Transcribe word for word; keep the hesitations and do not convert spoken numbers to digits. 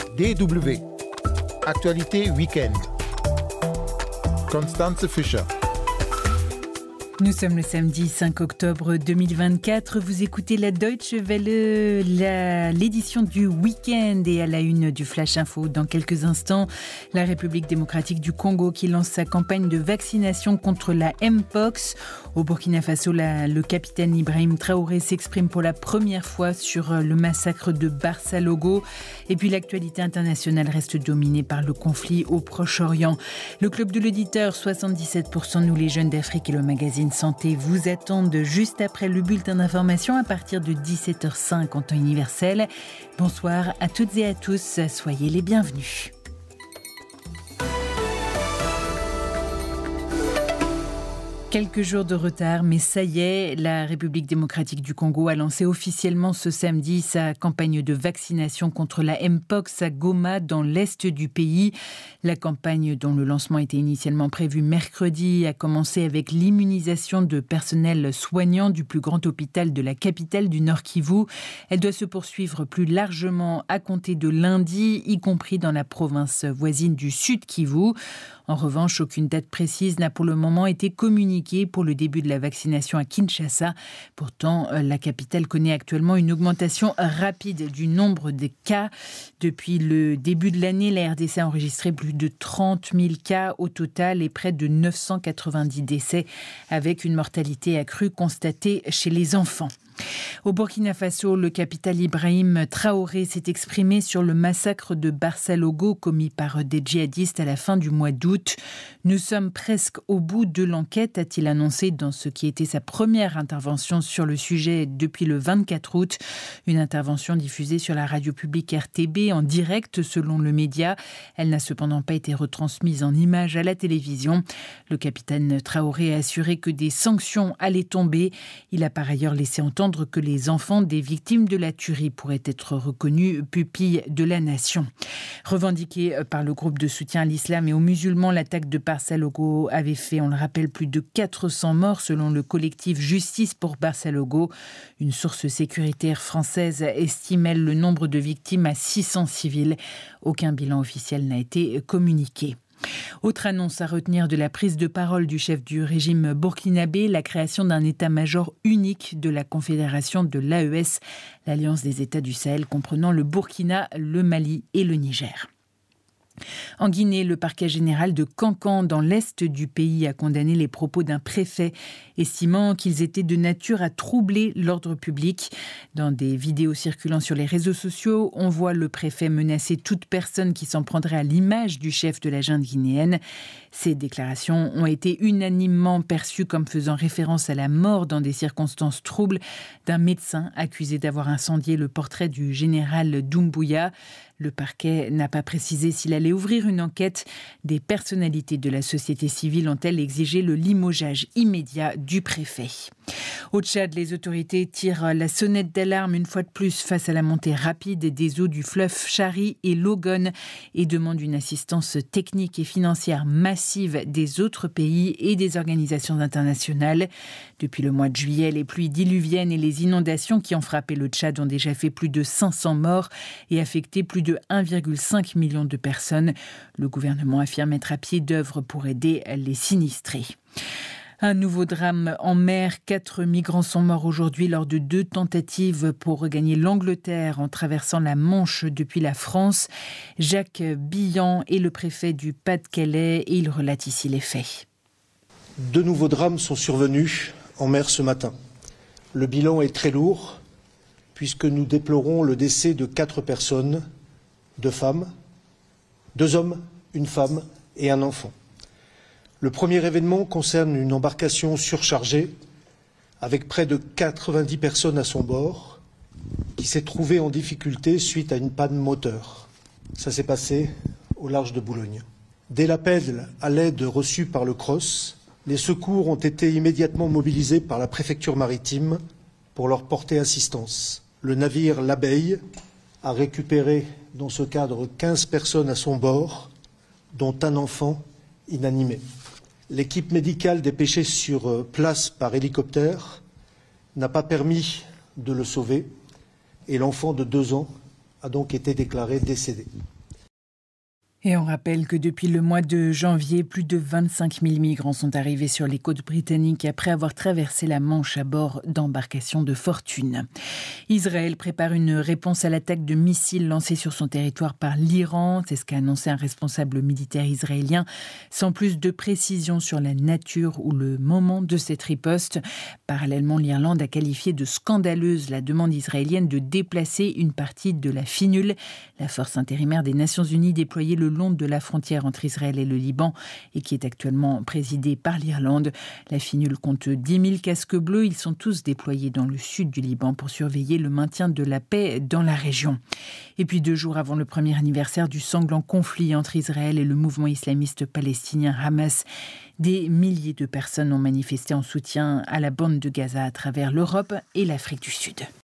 D W. Actualité Week-end. Constance Fischer. Nous sommes le samedi cinq octobre deux mille vingt-quatre. Vous écoutez la Deutsche Welle, la, l'édition du week-end et à la une du Flash Info. Dans quelques instants, la République démocratique du Congo qui lance sa campagne de vaccination contre la Mpox. Au Burkina Faso, la, le capitaine Ibrahim Traoré s'exprime pour la première fois sur le massacre de Barça-Logo. Et puis l'actualité internationale reste dominée par le conflit au Proche-Orient. Le club de l'auditeur, soixante-dix-sept pour cent nous les jeunes d'Afrique et le magazine Santé vous attendent juste après le bulletin d'information à partir de dix-sept heures cinq en temps universel. Bonsoir à toutes et à tous, soyez les bienvenus. Quelques jours de retard, mais ça y est, la République démocratique du Congo a lancé officiellement ce samedi sa campagne de vaccination contre la Mpox à Goma, dans l'est du pays. La campagne, dont le lancement était initialement prévu mercredi, a commencé avec l'immunisation de personnel soignant du plus grand hôpital de la capitale du Nord Kivu. Elle doit se poursuivre plus largement à compter de lundi, y compris dans la province voisine du Sud Kivu. En revanche, aucune date précise n'a pour le moment été communiquée pour le début de la vaccination à Kinshasa. Pourtant, la capitale connaît actuellement une augmentation rapide du nombre de cas. Depuis le début de l'année, la R D C a enregistré plus de trente mille cas au total et près de neuf cent quatre-vingt-dix décès, avec une mortalité accrue constatée chez les enfants. Au Burkina Faso, le capitaine Ibrahim Traoré s'est exprimé sur le massacre de Barça-Logo commis par des djihadistes à la fin du mois d'août. Nous sommes presque au bout de l'enquête, a-t-il annoncé dans ce qui était sa première intervention sur le sujet depuis le vingt-quatre août. Une intervention diffusée sur la radio publique R T B en direct selon le média. Elle n'a cependant pas été retransmise en images à la télévision. Le capitaine Traoré a assuré que des sanctions allaient tomber. Il a par ailleurs laissé entendre que les enfants des victimes de la tuerie pourraient être reconnus pupilles de la nation. Revendiquée par le groupe de soutien à l'islam et aux musulmans, l'attaque de Barça-Logo avait fait, on le rappelle, plus de quatre cents morts selon le collectif Justice pour Barça-Logo. Une source sécuritaire française estime, elle, le nombre de victimes à six cents civils. Aucun bilan officiel n'a été communiqué. Autre annonce à retenir de la prise de parole du chef du régime burkinabé, la création d'un état-major unique de la confédération de l'A E S, l'Alliance des États du Sahel comprenant le Burkina, le Mali et le Niger. En Guinée, le parquet général de Kankan, dans l'est du pays, a condamné les propos d'un préfet, estimant qu'ils étaient de nature à troubler l'ordre public. Dans des vidéos circulant sur les réseaux sociaux, on voit le préfet menacer toute personne qui s'en prendrait à l'image du chef de la junte guinéenne. Ces déclarations ont été unanimement perçues comme faisant référence à la mort dans des circonstances troubles d'un médecin accusé d'avoir incendié le portrait du général Doumbouya. Le parquet n'a pas précisé s'il allait ouvrir une enquête. Des personnalités de la société civile ont-elles exigé le limogeage immédiat du préfet. Au Tchad, les autorités tirent la sonnette d'alarme une fois de plus face à la montée rapide des eaux du fleuve Chari et l'Ogone et demandent une assistance technique et financière massive des autres pays et des organisations internationales. Depuis le mois de juillet, les pluies diluviennes et les inondations qui ont frappé le Tchad ont déjà fait plus de cinq cents morts et affecté plus de un virgule cinq million de personnes. Le gouvernement affirme être à pied d'œuvre pour aider les sinistrés. Un nouveau drame en mer. Quatre migrants sont morts aujourd'hui lors de deux tentatives pour regagner l'Angleterre en traversant la Manche depuis la France. Jacques Billan est le préfet du Pas-de-Calais et il relate ici les faits. Deux nouveaux drames sont survenus en mer ce matin. Le bilan est très lourd puisque nous déplorons le décès de quatre personnes, deux femmes, deux hommes, une femme et un enfant. Le premier événement concerne une embarcation surchargée avec près de quatre-vingt-dix personnes à son bord qui s'est trouvée en difficulté suite à une panne moteur. Ça s'est passé au large de Boulogne. Dès l'appel à l'aide reçu par le C R O S, les secours ont été immédiatement mobilisés par la préfecture maritime pour leur porter assistance. Le navire L'Abeille a récupéré dans ce cadre quinze personnes à son bord, dont un enfant inanimé. L'équipe médicale dépêchée sur place par hélicoptère n'a pas permis de le sauver et l'enfant de deux ans a donc été déclaré décédé. Et on rappelle que depuis le mois de janvier, plus de vingt-cinq mille migrants sont arrivés sur les côtes britanniques après avoir traversé la Manche à bord d'embarcations de fortune. Israël prépare une réponse à l'attaque de missiles lancée sur son territoire par l'Iran. C'est ce qu'a annoncé un responsable militaire israélien, sans plus de précision sur la nature ou le moment de cette riposte. Parallèlement, l'Irlande a qualifié de scandaleuse la demande israélienne de déplacer une partie de la FINUL, la force intérimaire des Nations Unies déployée le long de la frontière entre Israël et le Liban et qui est actuellement présidée par l'Irlande. La FINUL compte dix mille casques bleus. Ils sont tous déployés dans le sud du Liban pour surveiller le maintien de la paix dans la région. Et puis deux jours avant le premier anniversaire du sanglant conflit entre Israël et le mouvement islamiste palestinien Hamas, des milliers de personnes ont manifesté en soutien à la bande de Gaza à travers l'Europe et l'Afrique du Sud.